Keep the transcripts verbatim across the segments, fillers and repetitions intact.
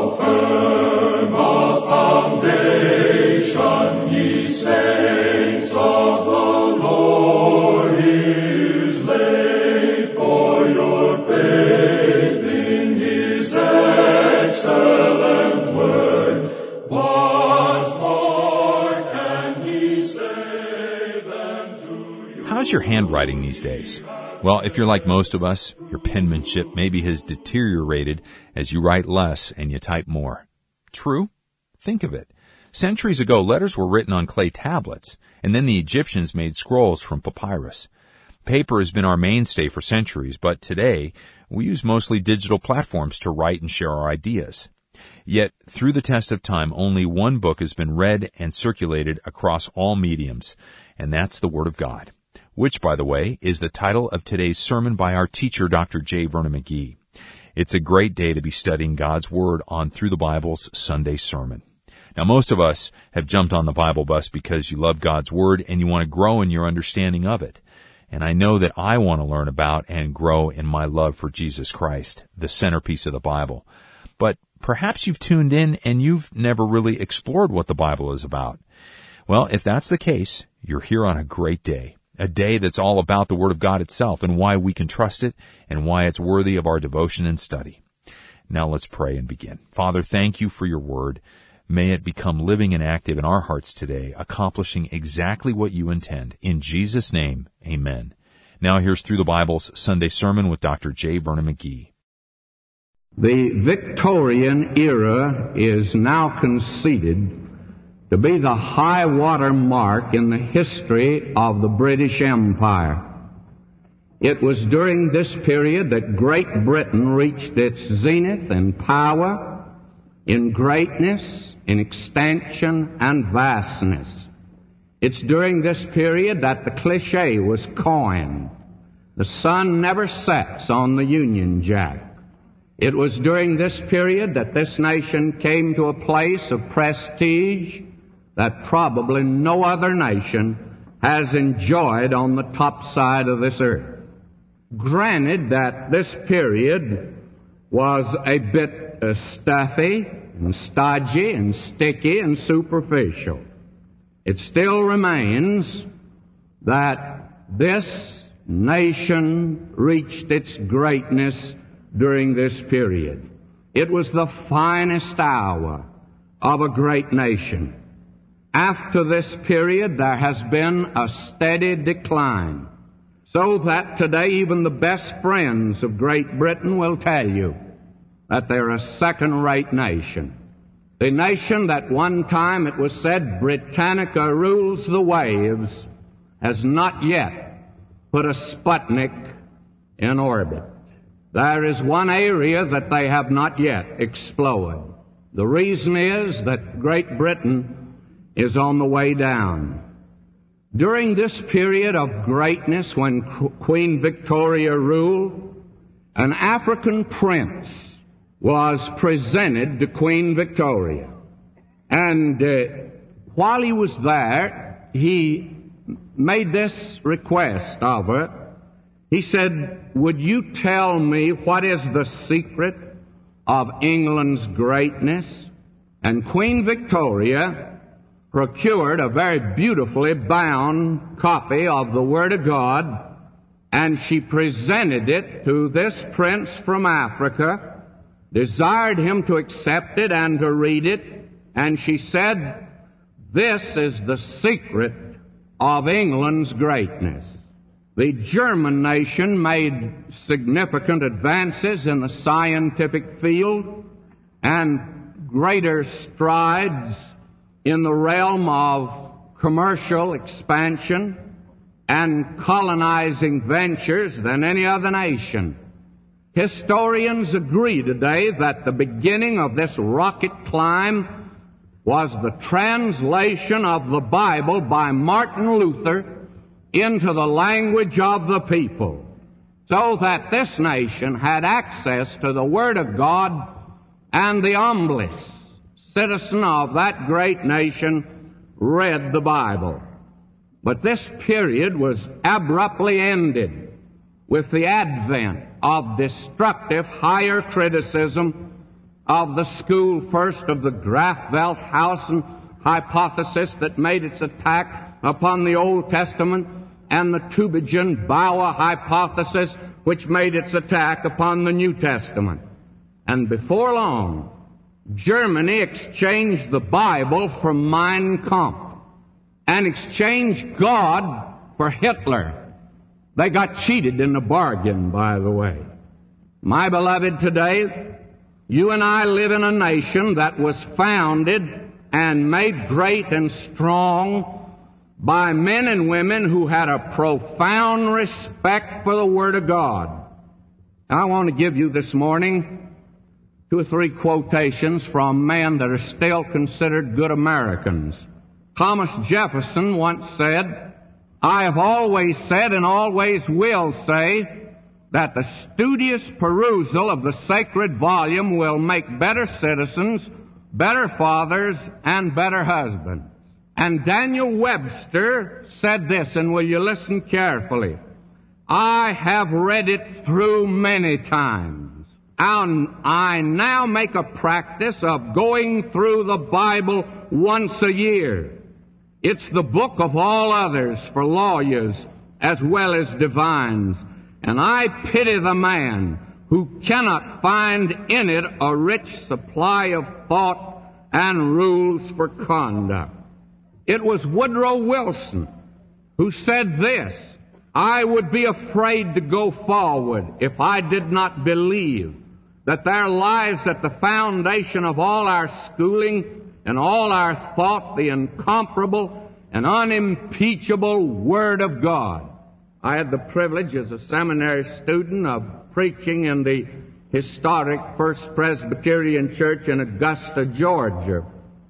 How firm a foundation, ye saints of the Lord, is laid for your faith in His excellent word. What more can He say than to you? How's your handwriting these days? Well, if you're like most of us, your penmanship maybe has deteriorated as you write less and you type more. True? Think of it. Centuries ago, letters were written on clay tablets, and then the Egyptians made scrolls from papyrus. Paper has been our mainstay for centuries, but today we use mostly digital platforms to write and share our ideas. Yet, through the test of time, only one book has been read and circulated across all mediums, and that's the Word of God, which, by the way, is the title of today's sermon by our teacher, Doctor J. Vernon McGee. It's a great day to be studying God's Word on Through the Bible's Sunday Sermon. Now, most of us have jumped on the Bible bus because you love God's Word and you want to grow in your understanding of it. And I know that I want to learn about and grow in my love for Jesus Christ, the centerpiece of the Bible. But perhaps you've tuned in and you've never really explored what the Bible is about. Well, if that's the case, you're here on a great day. A day that's all about the Word of God itself and why we can trust it and why it's worthy of our devotion and study. Now let's pray and begin. Father, thank you for your Word. May it become living and active in our hearts today, accomplishing exactly what you intend. In Jesus' name, amen. Now here's Through the Bible's Sunday Sermon with Doctor J. Vernon McGee. The Victorian era is now conceded to be the high water mark in the history of the British Empire. It was during this period that Great Britain reached its zenith in power, in greatness, in extension, and vastness. It's during this period that the cliché was coined, "The sun never sets on the Union Jack." It was during this period that this nation came to a place of prestige that probably no other nation has enjoyed on the top side of this earth. Granted that this period was a bit uh, stuffy and stodgy and sticky and superficial, it still remains that this nation reached its greatness during this period. It was the finest hour of a great nation. After this period, there has been a steady decline, so that today even the best friends of Great Britain will tell you that they're a second-rate nation. The nation that one time it was said Britannica rules the waves has not yet put a Sputnik in orbit. There is one area that they have not yet explored. The reason is that Great Britain is on the way down. During this period of greatness, when Queen Victoria ruled, an African prince was presented to Queen Victoria. And uh, while he was there, he made this request of her. He said, "Would you tell me what is the secret of England's greatness?" And Queen Victoria procured a very beautifully bound copy of the Word of God, and she presented it to this prince from Africa, desired him to accept it and to read it, and she said, "This is the secret of England's greatness." The German nation made significant advances in the scientific field and greater strides in the realm of commercial expansion and colonizing ventures than any other nation. Historians agree today that the beginning of this rocket climb was the translation of the Bible by Martin Luther into the language of the people, so that this nation had access to the Word of God, and the humblest citizen of that great nation read the Bible. But this period was abruptly ended with the advent of destructive higher criticism of the school, first of the Graf-Velthausen hypothesis that made its attack upon the Old Testament, and the Tübingen-Bauer hypothesis which made its attack upon the New Testament. And before long, Germany exchanged the Bible for Mein Kampf and exchanged God for Hitler. They got cheated in the bargain, by the way. My beloved, today, you and I live in a nation that was founded and made great and strong by men and women who had a profound respect for the Word of God. I want to give you this morning two or three quotations from men that are still considered good Americans. Thomas Jefferson once said, "I have always said and always will say that the studious perusal of the sacred volume will make better citizens, better fathers, and better husbands." And Daniel Webster said this, and will you listen carefully? "I have read it through many times, and I now make a practice of going through the Bible once a year. It's the book of all others for lawyers as well as divines, and I pity the man who cannot find in it a rich supply of thought and rules for conduct." It was Woodrow Wilson who said this, "I would be afraid to go forward if I did not believe that there lies at the foundation of all our schooling and all our thought the incomparable and unimpeachable Word of God." I had the privilege as a seminary student of preaching in the historic First Presbyterian Church in Augusta, Georgia.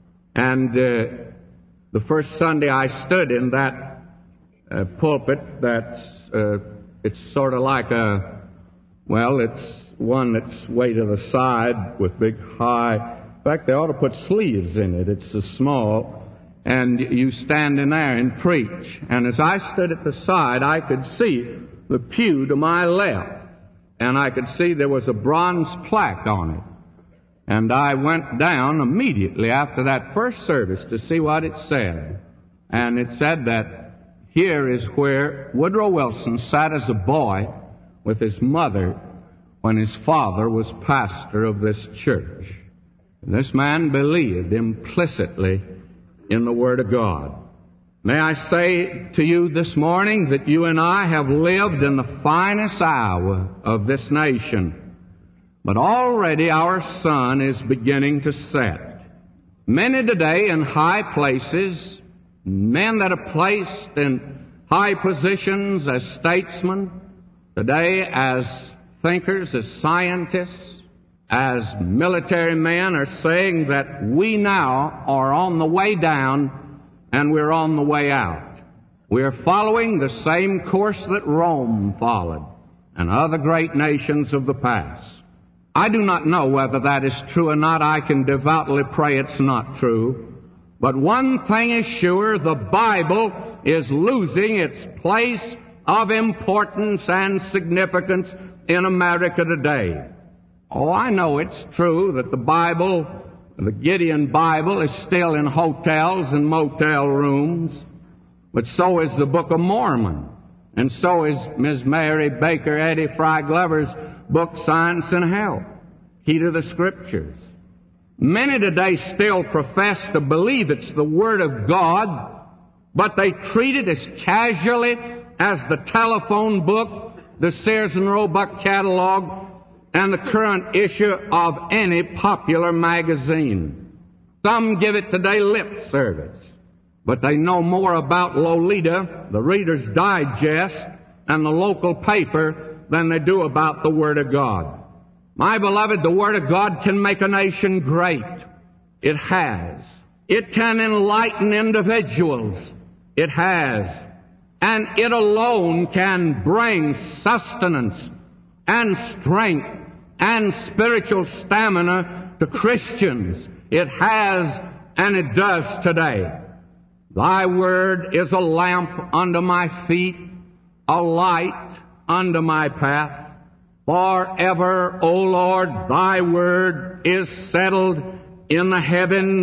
And uh, the first Sunday I stood in that uh, pulpit, that's, uh, it's sort of like a, well, it's one that's way to the side with big high, in fact, they ought to put sleeves in it. It's so small. And you stand in there and preach. And as I stood at the side, I could see the pew to my left. And I could see there was a bronze plaque on it. And I went down immediately after that first service to see what it said. And it said that here is where Woodrow Wilson sat as a boy with his mother when his father was pastor of this church. And this man believed implicitly in the Word of God. May I say to you this morning that you and I have lived in the finest hour of this nation. But already our sun is beginning to set. Many today in high places, men that are placed in high positions as statesmen, today as thinkers, as scientists, as military men, are saying that we now are on the way down and we're on the way out. We're following the same course that Rome followed and other great nations of the past. I do not know whether that is true or not. I can devoutly pray it's not true. But one thing is sure, the Bible is losing its place of importance and significance in America today. Oh, I know it's true that the Bible, the Gideon Bible, is still in hotels and motel rooms, but so is the Book of Mormon, and so is Miz Mary Baker Eddy Fry Glover's book, Science and Health, Key to the Scriptures. Many today still profess to believe it's the Word of God, but they treat it as casually as the telephone book, the Sears and Roebuck catalog, and the current issue of any popular magazine. Some give it today lip service, but they know more about Lolita, the Reader's Digest, and the local paper than they do about the Word of God. My beloved, the Word of God can make a nation great. It has. It can enlighten individuals. It has. And it alone can bring sustenance and strength and spiritual stamina to Christians. It has, and it does today. Thy Word is a lamp unto my feet, a light unto my path. Forever, O Lord, thy word is settled in the heavens.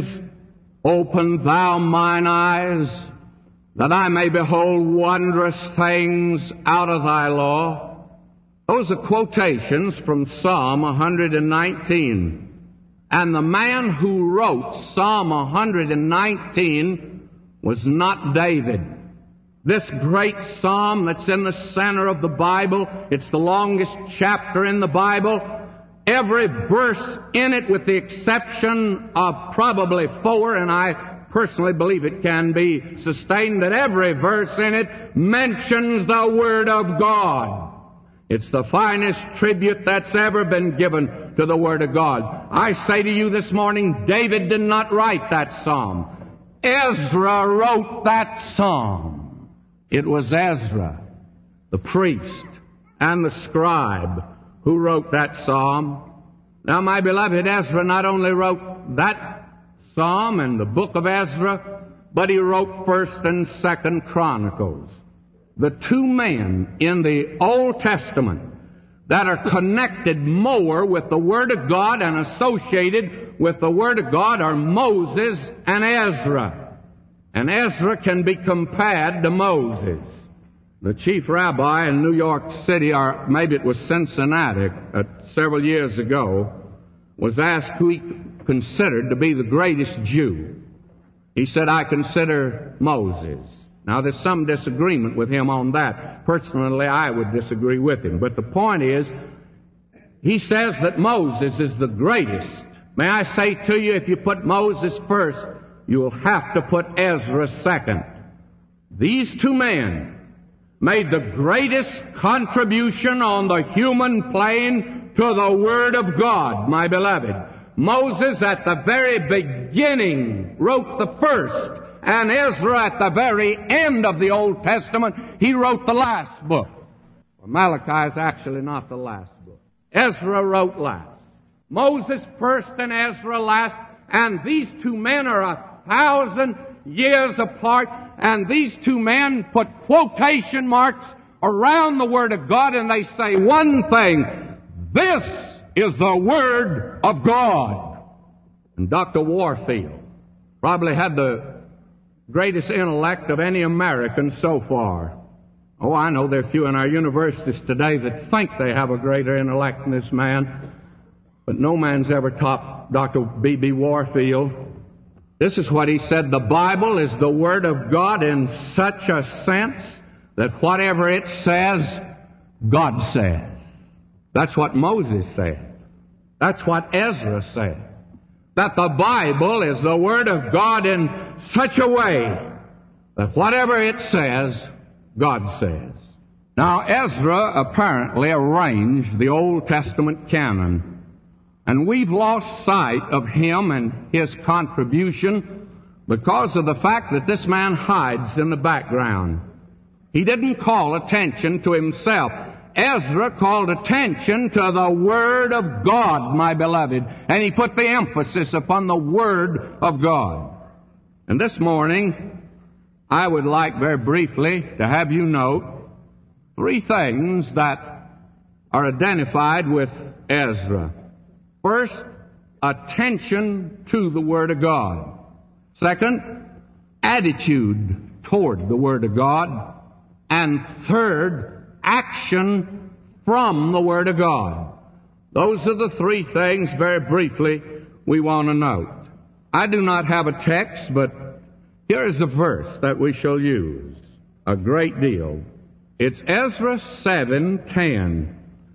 Open thou mine eyes, that I may behold wondrous things out of thy law. Those are quotations from Psalm one hundred nineteen. And the man who wrote Psalm one hundred nineteen was not David. This great psalm that's in the center of the Bible, it's the longest chapter in the Bible. Every verse in it, with the exception of probably four, and I personally believe it can be sustained, that every verse in it mentions the Word of God. It's the finest tribute that's ever been given to the Word of God. I say to you this morning, David did not write that psalm. Ezra wrote that psalm. It was Ezra, the priest, and the scribe who wrote that psalm. Now, my beloved, Ezra not only wrote that psalm and the book of Ezra, but he wrote First and Second Chronicles. The two men in the Old Testament that are connected more with the Word of God and associated with the Word of God are Moses and Ezra. And Ezra can be compared to Moses. The chief rabbi in New York City, or maybe it was Cincinnati, uh, several years ago, was asked who he considered to be the greatest Jew. He said, I consider Moses. Now, there's some disagreement with him on that. Personally, I would disagree with him. But the point is, he says that Moses is the greatest. May I say to you, if you put Moses first, you'll have to put Ezra second. These two men made the greatest contribution on the human plane to the Word of God, my beloved. Moses at the very beginning wrote the first, and Ezra at the very end of the Old Testament, he wrote the last book. Well, Malachi is actually not the last book. Ezra wrote last. Moses first and Ezra last, and these two men are a thousand years apart, and these two men put quotation marks around the Word of God, and they say one thing: this is the Word of God. And Doctor Warfield probably had the greatest intellect of any American so far. Oh, I know there are few in our universities today that think they have a greater intellect than this man, but no man's ever topped Doctor B B Warfield. This is what he said: the Bible is the Word of God in such a sense that whatever it says, God says. That's what Moses said. That's what Ezra said. That the Bible is the Word of God in such a way that whatever it says, God says. Now, Ezra apparently arranged the Old Testament canon. And we've lost sight of him and his contribution because of the fact that this man hides in the background. He didn't call attention to himself. Ezra called attention to the Word of God, my beloved, and he put the emphasis upon the Word of God. And this morning, I would like very briefly to have you note three things that are identified with Ezra. First, attention to the Word of God. Second, attitude toward the Word of God. And third, action from the Word of God. Those are the three things, very briefly, we want to note. I do not have a text, but here is a verse that we shall use a great deal. It's Ezra seven ten.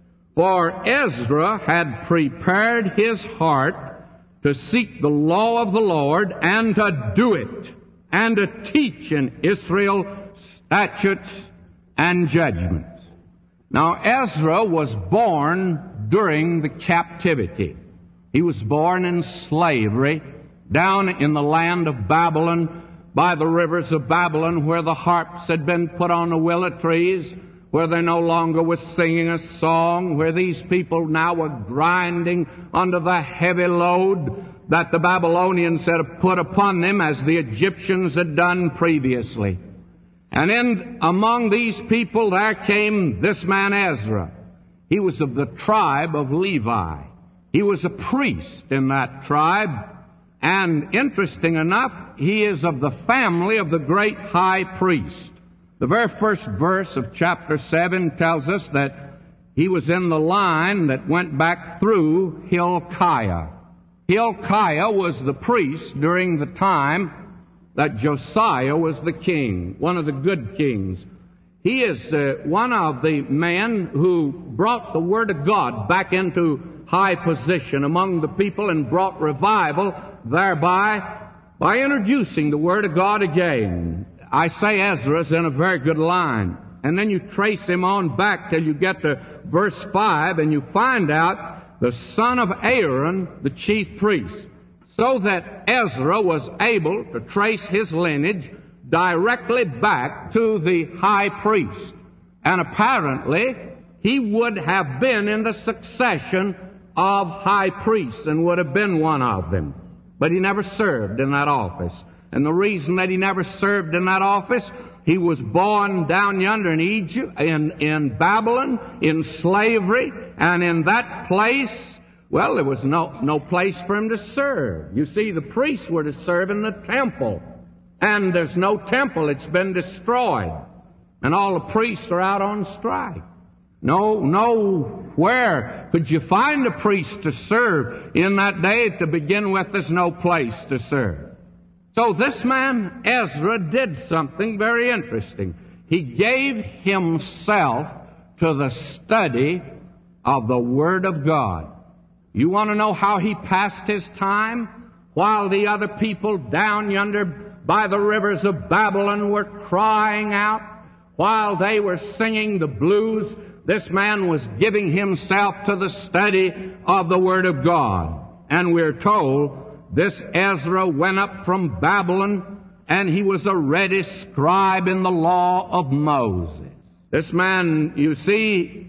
For Ezra had prepared his heart to seek the law of the Lord and to do it, and to teach in Israel statutes and judgments. Now, Ezra was born during the captivity. He was born in slavery down in the land of Babylon, by the rivers of Babylon, where the harps had been put on the willow trees, where they no longer were singing a song, where these people now were grinding under the heavy load that the Babylonians had put upon them as the Egyptians had done previously. And in among these people there came this man Ezra. He was of the tribe of Levi. He was a priest in that tribe. And interesting enough, he is of the family of the great high priest. The very first verse of chapter seven tells us that he was in the line that went back through Hilkiah. Hilkiah was the priest during the time that Josiah was the king, one of the good kings. He is uh, one of the men who brought the Word of God back into high position among the people and brought revival thereby by introducing the Word of God again. I say Ezra's in a very good line. And then you trace him on back till you get to verse five, and you find out the son of Aaron, the chief priest. So that Ezra was able to trace his lineage directly back to the high priest. And apparently, he would have been in the succession of high priests and would have been one of them. But he never served in that office. And the reason that he never served in that office, he was born down yonder in Egypt, in, in Babylon, in slavery, and in that place, well, there was no, no place for him to serve. You see, the priests were to serve in the temple. And there's no temple. It's been destroyed. And all the priests are out on strike. No, nowhere could you find a priest to serve in that day. To begin with, there's no place to serve. So this man, Ezra, did something very interesting. He gave himself to the study of the Word of God. You want to know how he passed his time? While the other people down yonder by the rivers of Babylon were crying out, while they were singing the blues, this man was giving himself to the study of the Word of God. And we're told this Ezra went up from Babylon, and he was a ready scribe in the law of Moses. This man, you see,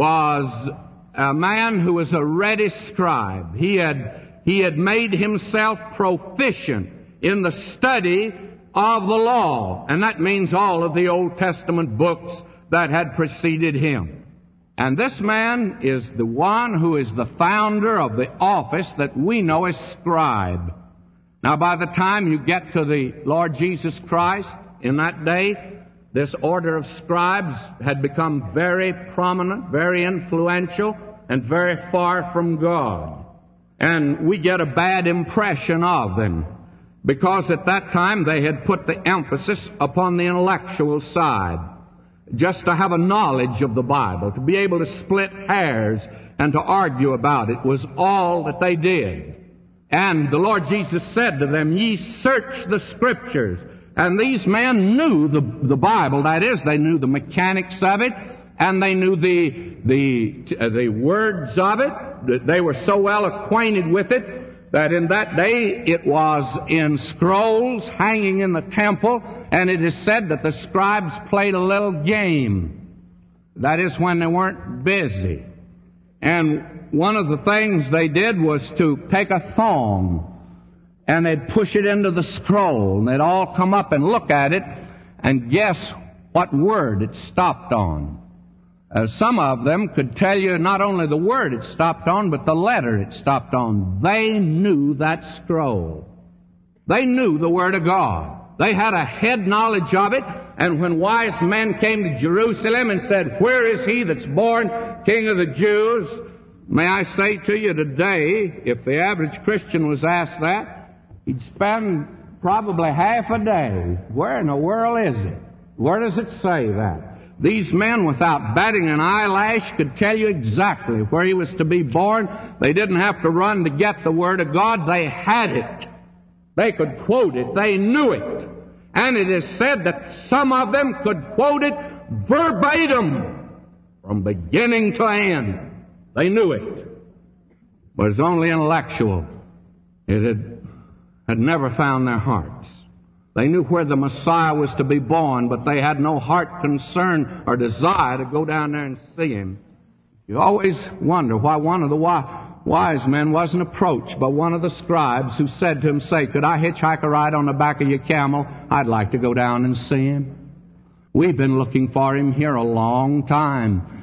was a man who was a ready scribe. He had, he had made himself proficient in the study of the law. And that means all of the Old Testament books that had preceded him. And this man is the one who is the founder of the office that we know as scribe. Now, by the time you get to the Lord Jesus Christ in that day, this order of scribes had become very prominent, very influential, and very far from God. And we get a bad impression of them, because at that time they had put the emphasis upon the intellectual side, just to have a knowledge of the Bible, to be able to split hairs and to argue about it was all that they did. And the Lord Jesus said to them, "Ye search the Scriptures." And these men knew the, the Bible. That is, they knew the mechanics of it, and they knew the, the, uh, the words of it. They were so well acquainted with it that in that day it was in scrolls hanging in the temple, and it is said that the scribes played a little game. That is, when they weren't busy. And one of the things they did was to take a thong, and they'd push it into the scroll, and they'd all come up and look at it and guess what word it stopped on. Uh, some of them could tell you not only the word it stopped on, but the letter it stopped on. They knew that scroll. They knew the Word of God. They had a head knowledge of it, and when wise men came to Jerusalem and said, "Where is he that's born King of the Jews?" May I say to you today, if the average Christian was asked that, he'd spend probably half a day. Where in the world is it? Where does it say that? These men, without batting an eyelash, could tell you exactly where he was to be born. They didn't have to run to get the Word of God. They had it. They could quote it. They knew it. And it is said that some of them could quote it verbatim from beginning to end. They knew it. But it's only intellectual. It had, had never found their hearts. They knew where the Messiah was to be born, but they had no heart concern or desire to go down there and see him. You always wonder why one of the wise men wasn't approached by one of the scribes who said to him, "Say, could I hitchhike a ride on the back of your camel? I'd like to go down and see him." We've been looking for him here a long time.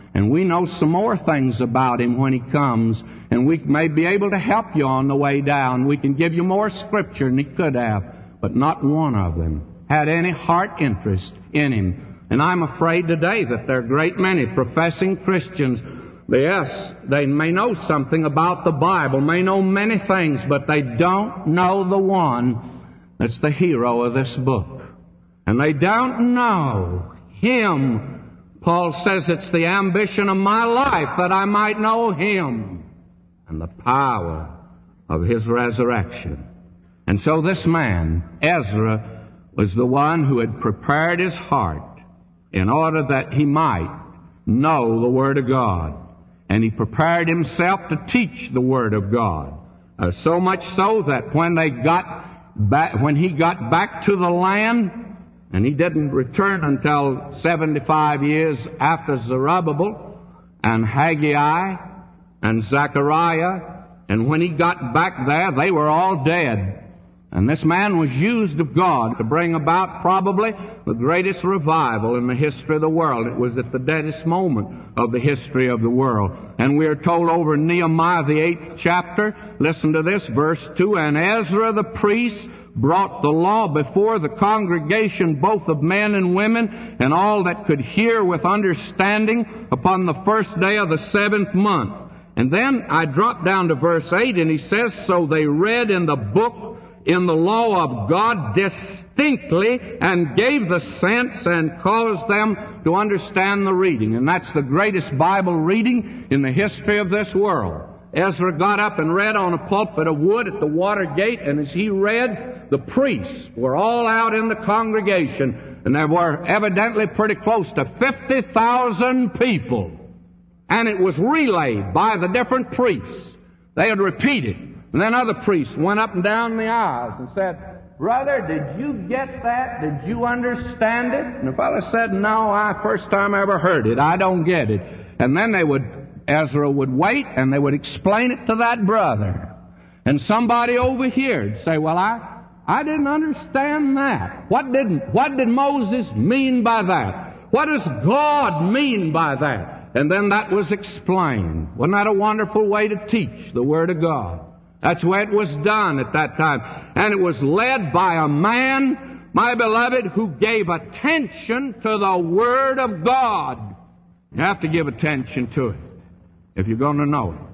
And we know some more things about Him when He comes, and we may be able to help you on the way down. We can give you more Scripture than He could have, but not one of them had any heart interest in Him. And I'm afraid today that there are a great many professing Christians. Yes, they may know something about the Bible, may know many things, but they don't know the one that's the hero of this book. And they don't know Him. Paul says it's the ambition of my life that I might know Him and the power of His resurrection. And so this man, Ezra, was the one who had prepared his heart in order that he might know the Word of God. And he prepared himself to teach the Word of God. Uh, so much so that when they got back, when he got back to the land, and he didn't return until seventy-five years after Zerubbabel and Haggai and Zechariah, and when he got back there, they were all dead. And this man was used of God to bring about probably the greatest revival in the history of the world. It was at the deadest moment of the history of the world. And we are told over in Nehemiah, the eighth chapter, listen to this, verse two, and Ezra the priest brought the law before the congregation, both of men and women, and all that could hear with understanding, upon the first day of the seventh month. And then I drop down to verse eight, and he says, so they read in the book, in the law of God distinctly, and gave the sense and caused them to understand the reading. And that's the greatest Bible reading in the history of this world. Ezra got up and read on a pulpit of wood at the water gate, and as he read, the priests were all out in the congregation, and there were evidently pretty close to fifty thousand people. And it was relayed by the different priests. They had repeated. And then other priests went up and down the aisles and said, brother, did you get that? Did you understand it? And the fellow said, no, I first time I ever heard it. I don't get it. And then they would, Ezra would wait and they would explain it to that brother. And somebody over here would say, well, I, I didn't understand that. What didn't, what did Moses mean by that? What does God mean by that? And then that was explained. Wasn't that a wonderful way to teach the Word of God? That's the way it was done at that time. And it was led by a man, my beloved, who gave attention to the Word of God. You have to give attention to it if you're going to know it.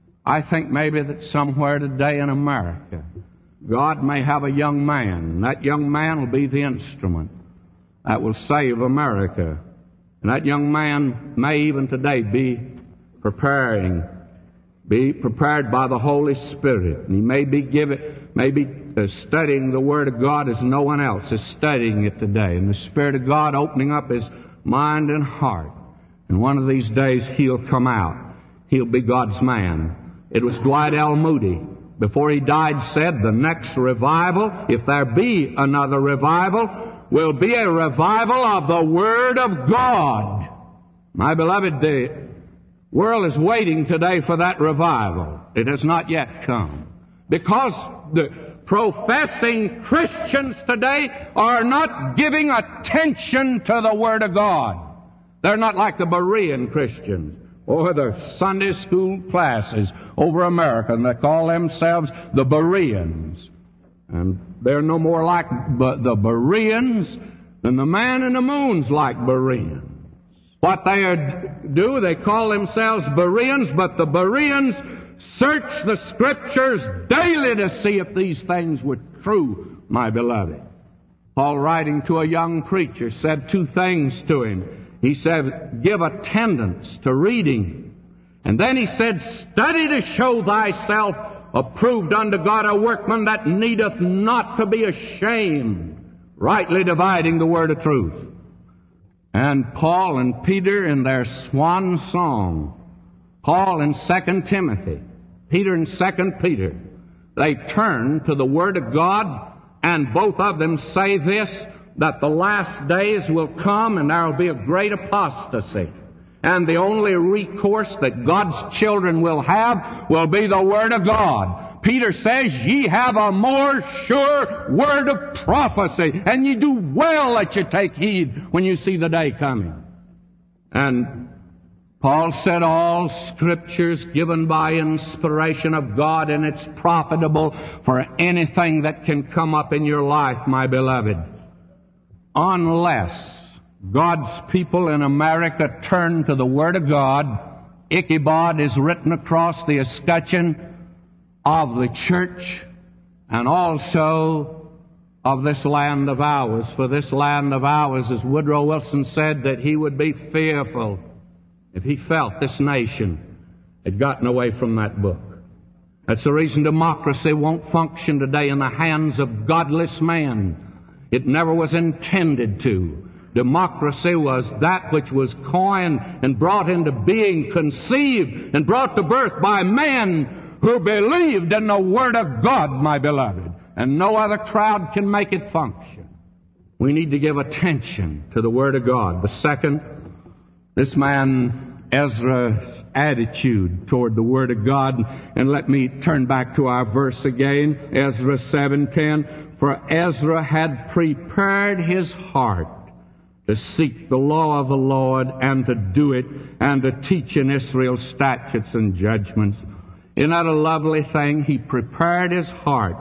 I think maybe that somewhere today in America, God may have a young man, and that young man will be the instrument that will save America. And that young man may even today be preparing Be prepared by the Holy Spirit. And he may be given, may be uh, studying the Word of God as no one else is studying it today. And the Spirit of God opening up his mind and heart. And one of these days he'll come out. He'll be God's man. It was Dwight L. Moody, before he died, said the next revival, if there be another revival, will be a revival of the Word of God. My beloved, the world is waiting today for that revival. It has not yet come. Because the professing Christians today are not giving attention to the Word of God. They're not like the Berean Christians or the Sunday school classes over America, and they call themselves the Bereans. And they're no more like the Bereans than the man in the moon's like Bereans. What they are, do, they call themselves Bereans, but the Bereans search the Scriptures daily to see if these things were true, my beloved. Paul, writing to a young preacher, said two things to him. He said, give attendance to reading. And then he said, study to show thyself approved unto God, a workman that needeth not to be ashamed, rightly dividing the word of truth. And Paul and Peter in their swan song, Paul in Second Timothy, Peter in Second Peter, they turn to the Word of God, and both of them say this, that the last days will come and there will be a great apostasy. And the only recourse that God's children will have will be the Word of God. Peter says, ye have a more sure word of prophecy, and ye do well that you take heed when you see the day coming. And Paul said, all Scripture's given by inspiration of God, and it's profitable for anything that can come up in your life, my beloved. Unless God's people in America turn to the Word of God, Ichabod is written across the escutcheon of the church and also of this land of ours. For this land of ours, as Woodrow Wilson said, that he would be fearful if he felt this nation had gotten away from that book. That's the reason democracy won't function today in the hands of godless men. It never was intended to. Democracy was that which was coined and brought into being, conceived and brought to birth by men who believed in the Word of God, my beloved. And no other crowd can make it function. We need to give attention to the Word of God. The second, this man Ezra's attitude toward the Word of God. And let me turn back to our verse again, Ezra seven ten. For Ezra had prepared his heart to seek the law of the Lord and to do it and to teach in Israel statutes and judgments. Isn't that a lovely thing? He prepared his heart.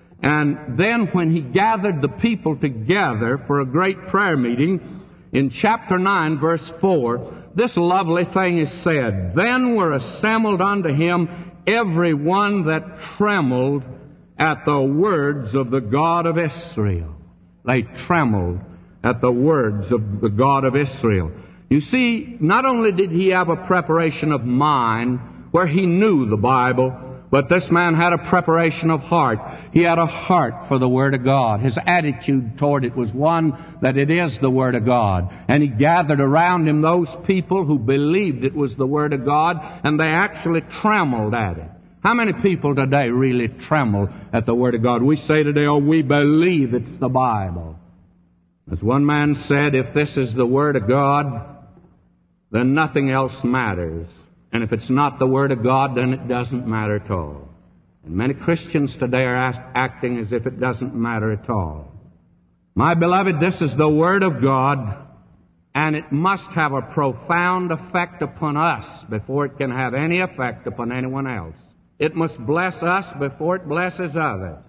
And then when he gathered the people together for a great prayer meeting, in chapter nine, verse four, this lovely thing is said, Then were assembled unto him every one that trembled at the words of the God of Israel. They trembled at the words of the God of Israel. You see, not only did he have a preparation of mind where he knew the Bible, but this man had a preparation of heart. He had a heart for the Word of God. His attitude toward it was one that it is the Word of God. And he gathered around him those people who believed it was the Word of God, and they actually trembled at it. How many people today really tremble at the Word of God? We say today, oh, we believe it's the Bible. As one man said, if this is the Word of God, then nothing else matters. And if it's not the Word of God, then it doesn't matter at all. And many Christians today are act- acting as if it doesn't matter at all. My beloved, this is the Word of God, and it must have a profound effect upon us before it can have any effect upon anyone else. It must bless us before it blesses others.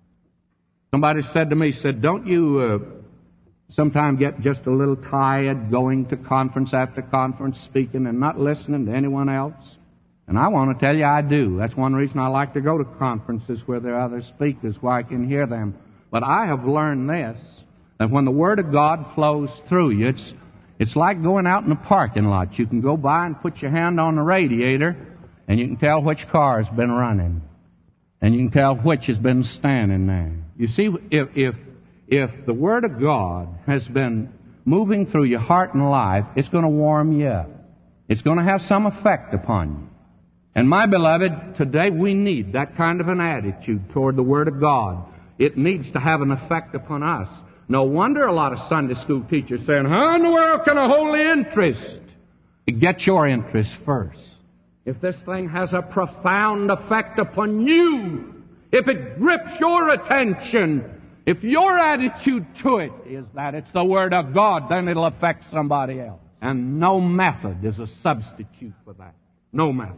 Somebody said to me, said, don't you uh, sometimes get just a little tired going to conference after conference speaking and not listening to anyone else? And I want to tell you I do. That's one reason I like to go to conferences where there are other speakers, where I can hear them. But I have learned this, that when the Word of God flows through you, it's, it's like going out in the parking lot. You can go by and put your hand on the radiator, and you can tell which car has been running. And you can tell which has been standing there. You see, if, if, if the Word of God has been moving through your heart and life, it's going to warm you up. It's going to have some effect upon you. And my beloved, today we need that kind of an attitude toward the Word of God. It needs to have an effect upon us. No wonder a lot of Sunday school teachers saying, how in the world can a holy interest? Get your interest first. If this thing has a profound effect upon you, if it grips your attention, if your attitude to it is that it's the Word of God, then it'll affect somebody else. And no method is a substitute for that. No method.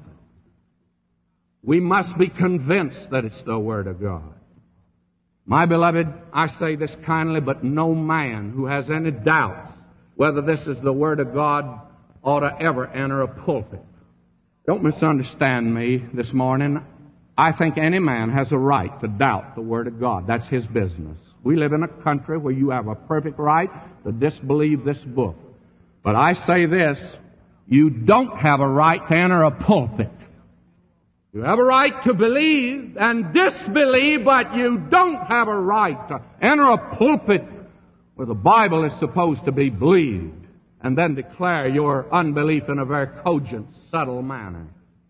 We must be convinced that it's the Word of God. My beloved, I say this kindly, but no man who has any doubts whether this is the Word of God ought to ever enter a pulpit. Don't misunderstand me this morning. I think any man has a right to doubt the Word of God. That's his business. We live in a country where you have a perfect right to disbelieve this book. But I say this, you don't have a right to enter a pulpit. You have a right to believe and disbelieve, but you don't have a right to enter a pulpit where the Bible is supposed to be believed and then declare your unbelief in a very cogent, subtle manner.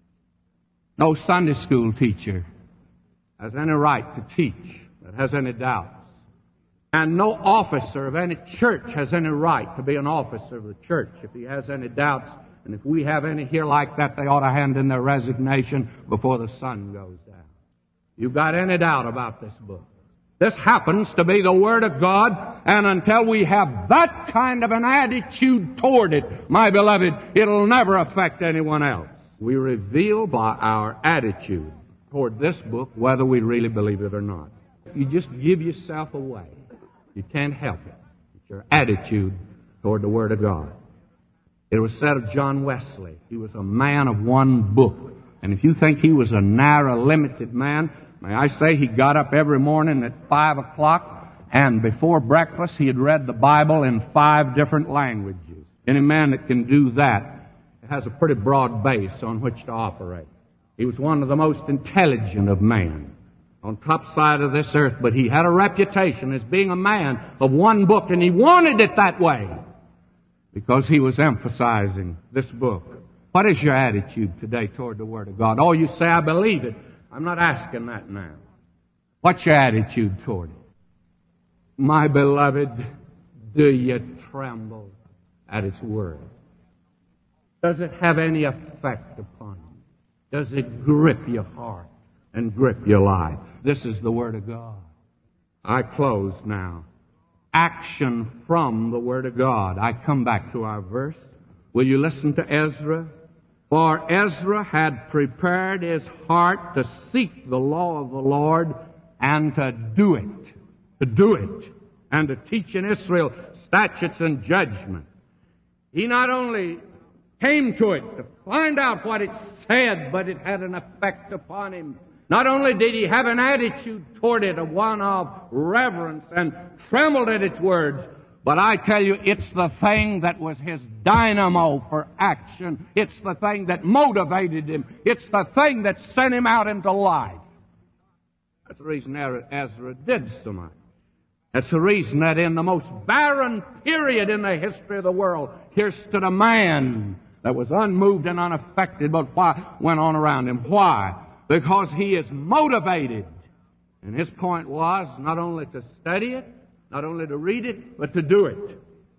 No Sunday school teacher has any right to teach that has any doubts. And no officer of any church has any right to be an officer of the church if he has any doubts. And if we have any here like that, they ought to hand in their resignation before the sun goes down. You've got any doubt about this book, This happens to be the Word of God, and until we have that kind of an attitude toward it, my beloved, it'll never affect anyone else. We reveal by our attitude toward this book whether we really believe it or not. You just give yourself away. You can't help it. It's your attitude toward the Word of God. It was said of John Wesley, he was a man of one book. And if you think he was a narrow, limited man, may I say he got up every morning at five o'clock, and before breakfast he had read the Bible in five different languages. Any man that can do that has a pretty broad base on which to operate. He was one of the most intelligent of men on top side of this earth, but he had a reputation as being a man of one book, and he wanted it that way because he was emphasizing this book. What is your attitude today toward the Word of God? Oh, you say, I believe it. I'm not asking that now. What's your attitude toward it? My beloved, do you tremble at its word? Does it have any effect upon you? Does it grip your heart and grip your life? This is the Word of God. I close now. Action from the Word of God. I come back to our verse. Will you listen to Ezra? For Ezra had prepared his heart to seek the law of the Lord and to do it. To do it. And to teach in Israel statutes and judgment. He not only came to it to find out what it said, but it had an effect upon him. Not only did he have an attitude toward it, of one of reverence, and trembled at its words, but I tell you, it's the thing that was his dynamo for action. It's the thing that motivated him. It's the thing that sent him out into life. That's the reason Ezra did so much. That's the reason that in the most barren period in the history of the world, here stood a man that was unmoved and unaffected by what went on around him. Why? Because he is motivated. And his point was not only to study it, not only to read it, but to do it.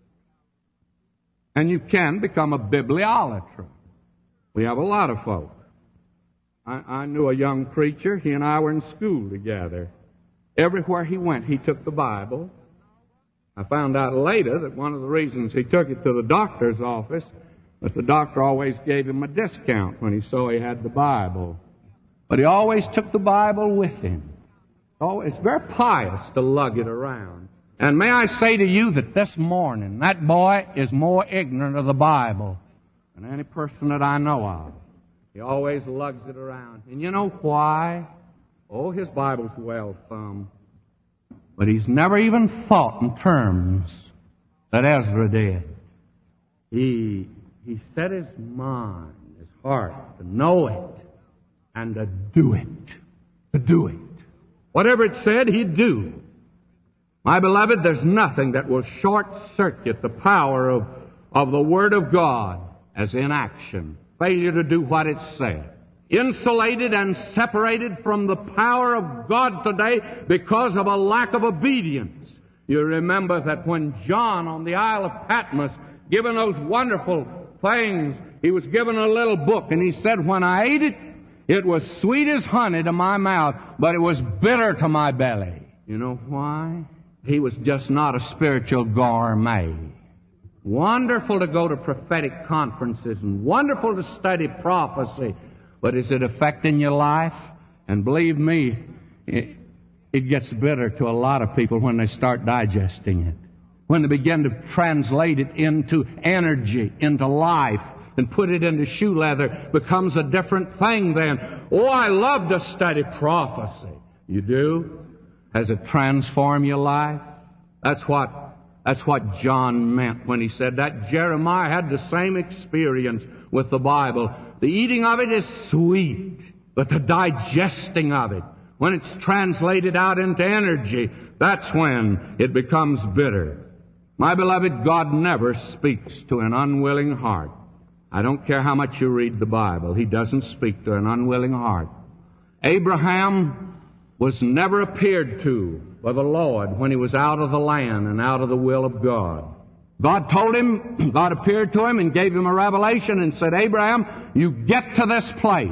And you can become a bibliolatry. We have a lot of folk. I, I knew a young preacher. He and I were in school together. Everywhere he went, he took the Bible. I found out later that one of the reasons he took it to the doctor's office was the doctor always gave him a discount when he saw he had the Bible. But he always took the Bible with him. Oh, it's very pious to lug it around. And may I say to you that this morning, that boy is more ignorant of the Bible than any person that I know of. He always lugs it around. And you know why? Oh, his Bible's well thumbed. But he's never even thought in terms that Ezra did. He, he set his mind, his heart, to know it and to do it. To do it. Whatever it said, he'd do. My beloved, there's nothing that will short-circuit the power of, of the Word of God as inaction. Failure to do what it said. Insulated and separated from the power of God today because of a lack of obedience. You remember that when John on the Isle of Patmos, given those wonderful things, he was given a little book, and he said, when I ate it, it was sweet as honey to my mouth, but it was bitter to my belly. You know why? He was just not a spiritual gourmet. Wonderful to go to prophetic conferences and wonderful to study prophecy. But is it affecting your life? And believe me, it, it gets bitter to a lot of people when they start digesting it. When they begin to translate it into energy, into life, and put it into shoe leather, it becomes a different thing then. Oh, I love to study prophecy. You do? Has it transformed your life? That's what, that's what John meant when he said that. Jeremiah had the same experience with the Bible. The eating of it is sweet, but the digesting of it, when it's translated out into energy, that's when it becomes bitter. My beloved, God never speaks to an unwilling heart. I don't care how much you read the Bible. He doesn't speak to an unwilling heart. Abraham was never appeared to by the Lord when he was out of the land and out of the will of God. God told him, God appeared to him and gave him a revelation and said, Abraham, you get to this place.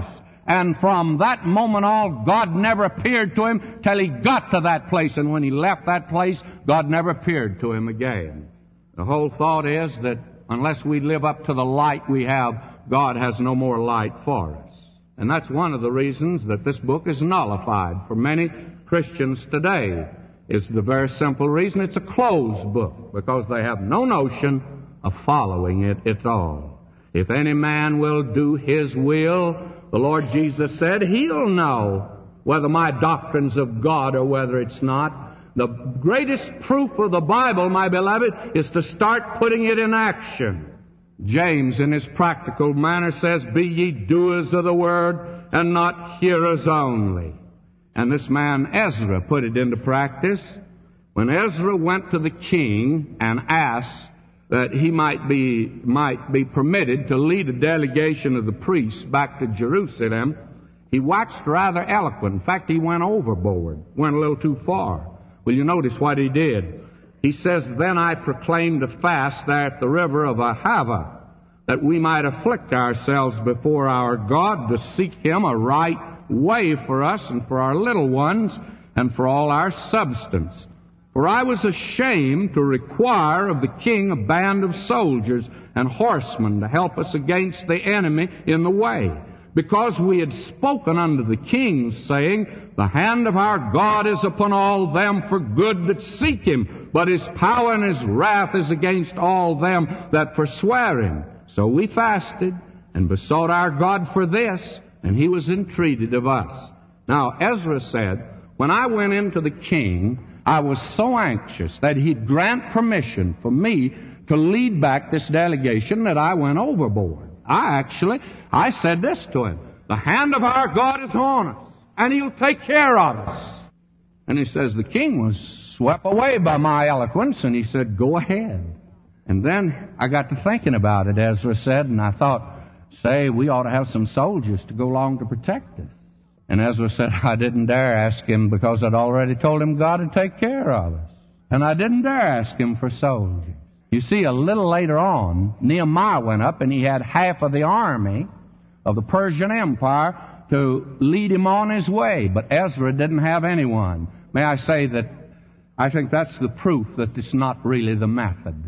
And from that moment on, God never appeared to him till he got to that place. And when he left that place, God never appeared to him again. The whole thought is that unless we live up to the light we have, God has no more light for us. And that's one of the reasons that this book is nullified for many Christians today. Is the very simple reason it's a closed book, because they have no notion of following it at all. If any man will do his will, the Lord Jesus said, he'll know whether my doctrine's of God or whether it's not. The greatest proof of the Bible, my beloved, is to start putting it in action. James, in his practical manner, says, be ye doers of the word and not hearers only. And this man Ezra put it into practice. When Ezra went to the king and asked that he might be might be permitted to lead a delegation of the priests back to Jerusalem, he waxed rather eloquent. In fact, he went overboard, went a little too far. Well, you notice what he did. He says, then I proclaimed a fast there at the river of Ahava, that we might afflict ourselves before our God to seek him a right way for us and for our little ones and for all our substance. For I was ashamed to require of the king a band of soldiers and horsemen to help us against the enemy in the way, because we had spoken unto the king, saying, the hand of our God is upon all them for good that seek him, but his power and his wrath is against all them that forswear him. So we fasted and besought our God for this, and he was entreated of us. Now, Ezra said, when I went into the king, I was so anxious that he'd grant permission for me to lead back this delegation that I went overboard. I actually, I said this to him, the hand of our God is on us, and he'll take care of us. And he says, the king was swept away by my eloquence, and he said, go ahead. And then I got to thinking about it, Ezra said, and I thought, say, we ought to have some soldiers to go along to protect us. And Ezra said, I didn't dare ask him, because I'd already told him God would take care of us. And I didn't dare ask him for soldiers. You see, a little later on, Nehemiah went up and he had half of the army of the Persian Empire to lead him on his way. But Ezra didn't have anyone. May I say that I think that's the proof that it's not really the method.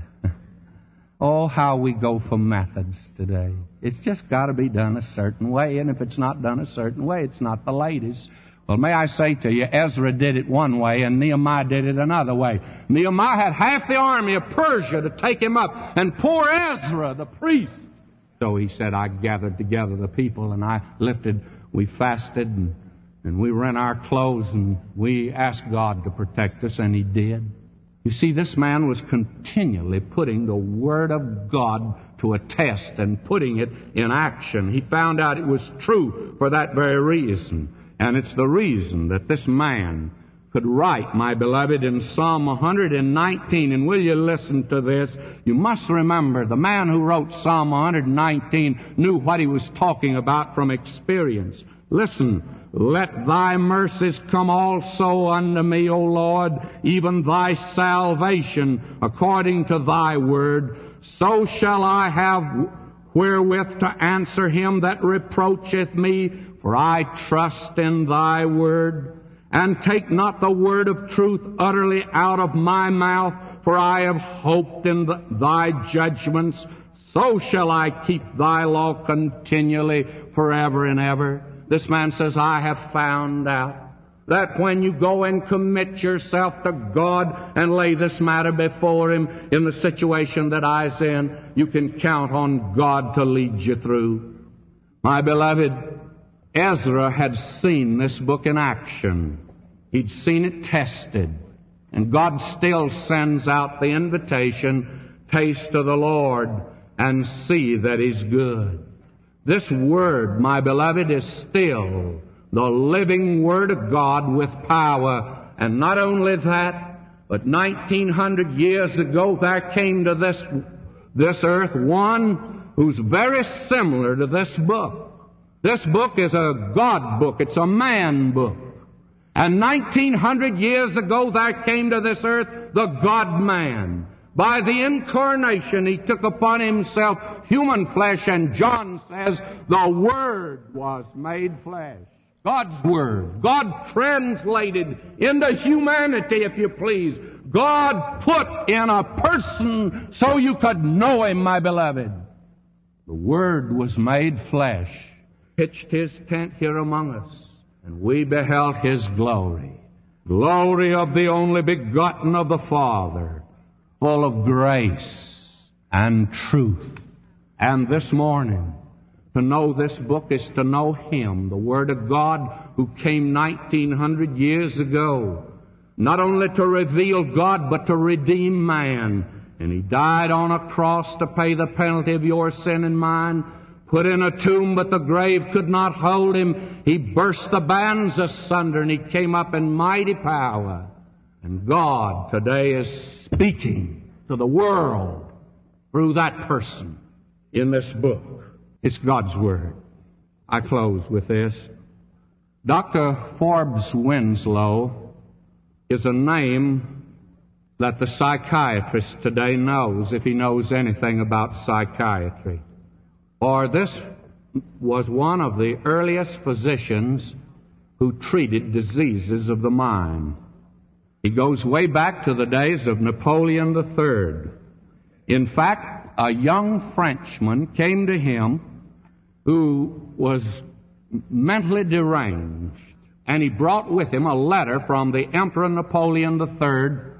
Oh, how we go for methods today. It's just got to be done a certain way, and if it's not done a certain way, it's not the latest. Well, may I say to you, Ezra did it one way, and Nehemiah did it another way. Nehemiah had half the army of Persia to take him up, and poor Ezra, the priest. So he said, I gathered together the people, and I lifted, we fasted, and, and we rent our clothes, and we asked God to protect us, and he did. You see, this man was continually putting the Word of God to a test and putting it in action. He found out it was true for that very reason. And it's the reason that this man could write, my beloved, in Psalm one hundred nineteen. And will you listen to this? You must remember, the man who wrote Psalm one hundred nineteen knew what he was talking about from experience. Listen. Let thy mercies come also unto me, O Lord, even thy salvation according to thy word. So shall I have wherewith to answer him that reproacheth me, for I trust in thy word. And take not the word of truth utterly out of my mouth, for I have hoped in the, thy judgments. So shall I keep thy law continually forever and ever. This man says, I have found out that when you go and commit yourself to God and lay this matter before him in the situation that I was in, you can count on God to lead you through. My beloved, Ezra had seen this book in action. He'd seen it tested. And God still sends out the invitation, taste of the Lord and see that He's good. This Word, my beloved, is still the living Word of God with power. And not only that, but nineteen hundred years ago there came to this, this earth one who's very similar to this book. This book is a God book. It's a man book. And nineteen hundred years ago there came to this earth the God-man, By the incarnation, He took upon Himself human flesh, and John says, the Word was made flesh. God's Word. God translated into humanity, if you please. God put in a person so you could know Him, my beloved. The Word was made flesh, pitched His tent here among us, and we beheld His glory. Glory of the only begotten of the Father, full of grace and truth. And this morning, to know this book is to know Him, the Word of God, who came nineteen hundred years ago, not only to reveal God, but to redeem man. And He died on a cross to pay the penalty of your sin and mine, put in a tomb, but the grave could not hold Him. He burst the bands asunder, and He came up in mighty power. And God today is speaking to the world through that person in this book. It's God's Word. I close with this. Doctor Forbes Winslow is a name that the psychiatrist today knows, if he knows anything about psychiatry. For this was one of the earliest physicians who treated diseases of the mind. He goes way back to the days of Napoleon the Third. In fact, a young Frenchman came to him who was mentally deranged, and he brought with him a letter from the Emperor Napoleon the Third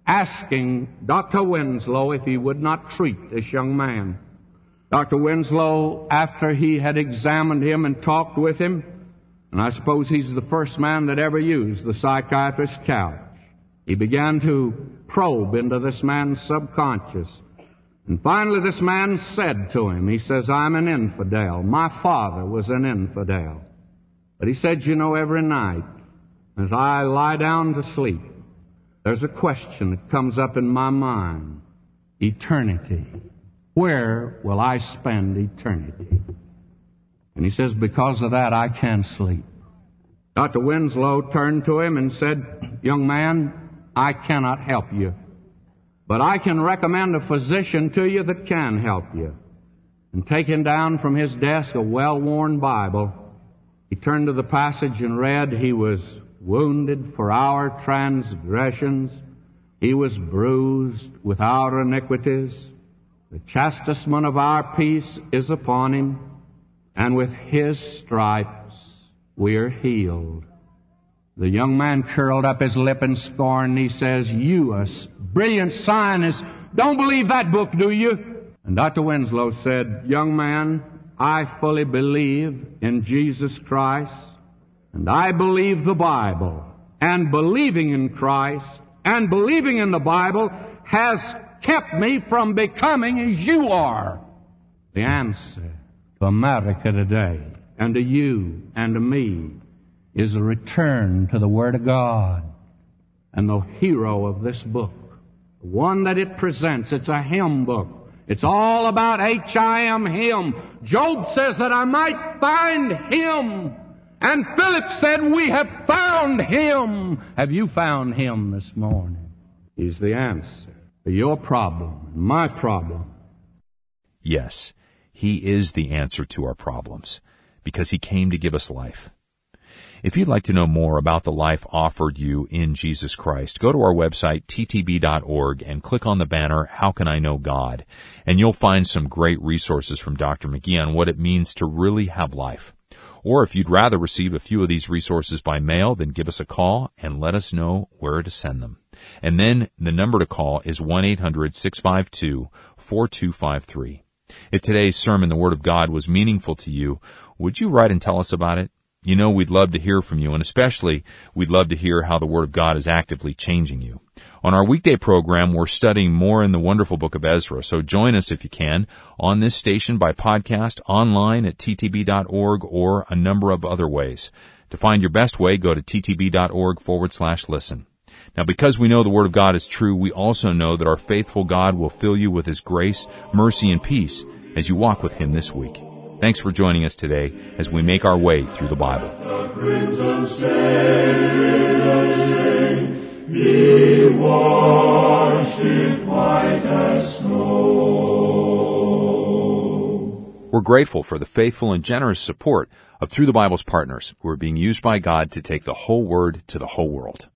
asking Doctor Winslow if he would not treat this young man. Doctor Winslow, after he had examined him and talked with him, and I suppose he's the first man that ever used the psychiatrist's couch, he began to probe into this man's subconscious. And finally this man said to him, he says, I'm an infidel. My father was an infidel. But he said, you know, every night as I lie down to sleep, there's a question that comes up in my mind. Eternity. Where will I spend eternity? And he says, because of that, I can't sleep. Doctor Winslow turned to him and said, young man, I cannot help you, but I can recommend a physician to you that can help you. And taking down from his desk a well-worn Bible, he turned to the passage and read, He was wounded for our transgressions. He was bruised with our iniquities. The chastisement of our peace is upon Him, and with His stripes we are healed. The young man curled up his lip in scorn. He says, you, a brilliant scientist, don't believe that book, do you? And Doctor Winslow said, young man, I fully believe in Jesus Christ, and I believe the Bible. And believing in Christ and believing in the Bible has kept me from becoming as you are. The answer to America today, and to you and to me, is a return to the Word of God. And the hero of this book, the one that it presents, it's a hymn book. It's all about H I M, Him. Job says that I might find Him. And Philip said, we have found Him. Have you found Him this morning? He's the answer to your problem, my problem. Yes, He is the answer to our problems, because He came to give us life. If you'd like to know more about the life offered you in Jesus Christ, go to our website, t t b dot org, and click on the banner, How Can I Know God? And you'll find some great resources from Doctor McGee on what it means to really have life. Or if you'd rather receive a few of these resources by mail, then give us a call and let us know where to send them. And then the number to call is one eight hundred six five two four two five three. If today's sermon, the Word of God, was meaningful to you, would you write and tell us about it? You know, we'd love to hear from you, and especially we'd love to hear how the Word of God is actively changing you. On our weekday program, we're studying more in the wonderful book of Ezra, so join us if you can on this station by podcast, online at t t b dot org, or a number of other ways. To find your best way, go to t t b dot org forward slash listen. Now, because we know the Word of God is true, we also know that our faithful God will fill you with His grace, mercy, and peace as you walk with Him this week. Thanks for joining us today as we make our way through the Bible. The crimson stain, be washed it white as snow. We're grateful for the faithful and generous support of Through the Bible's partners who are being used by God to take the whole Word to the whole world.